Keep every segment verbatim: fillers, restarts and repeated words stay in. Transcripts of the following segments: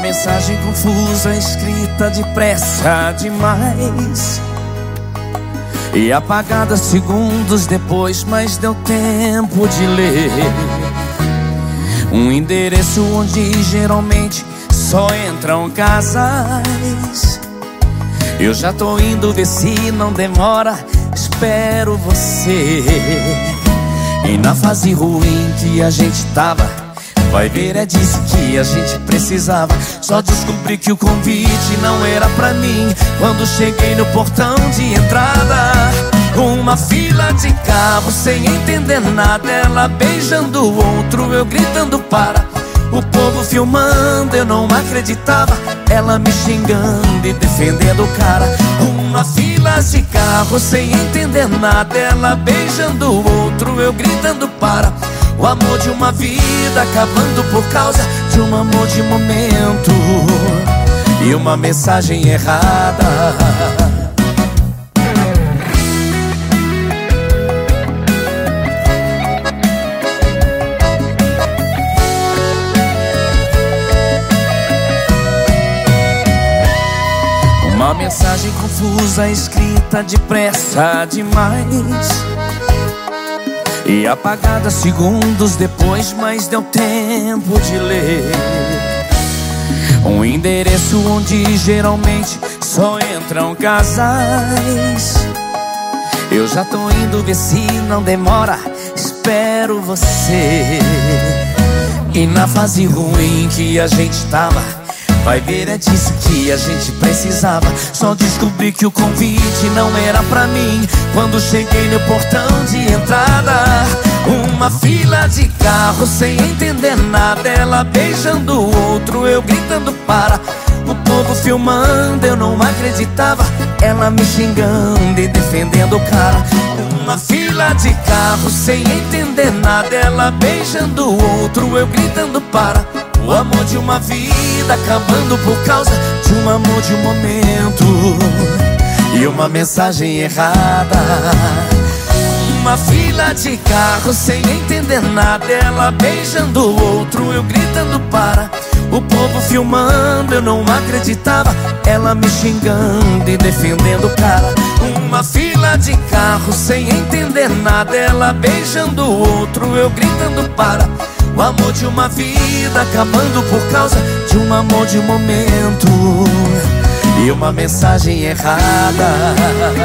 mensagem confusa, escrita depressa demais e apagada segundos depois, mas deu tempo de ler. Um endereço onde geralmente só entram casais. Eu já tô indo ver se não demora, espero você. E na fase ruim que a gente tava, vai ver, é disso que a gente precisava. Só descobri que o convite não era pra mim quando cheguei no portão de entrada. Uma fila de carro sem entender nada, ela beijando o outro, eu gritando para. O povo filmando, eu não acreditava, ela me xingando e defendendo o cara. Uma fila de carro sem entender nada, ela beijando o outro, eu gritando para. O amor de uma vida acabando por causa de um amor de momento e uma mensagem errada. Uma mensagem confusa, escrita depressa demais e apagada segundos depois, mas deu tempo de ler. Um endereço onde geralmente só entram casais. Eu já tô indo ver se não demora, espero você. E na fase ruim que a gente tava, vai ver, é disso que a gente precisava. Só descobri que o convite não era pra mim quando cheguei no portão de entrada. Uma fila de carro sem entender nada, ela beijando o outro, eu gritando para. O povo filmando, eu não acreditava, ela me xingando e defendendo o cara. Uma fila de carro sem entender nada, ela beijando o outro, eu gritando para. O amor de uma vida acabando por causa de um amor de um momento e uma mensagem errada. Uma fila de carro sem entender nada, ela beijando o outro, eu gritando para. O povo filmando, eu não acreditava, ela me xingando e defendendo o cara. Uma fila de carro sem entender nada, ela beijando o outro, eu gritando para. O amor de uma vida acabando por causa de um amor de momento e uma mensagem errada.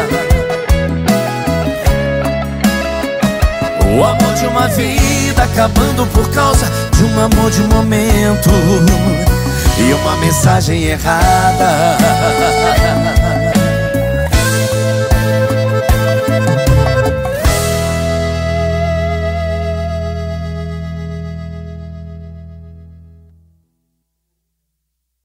O amor de uma vida acabando por causa de um amor de momento e uma mensagem errada.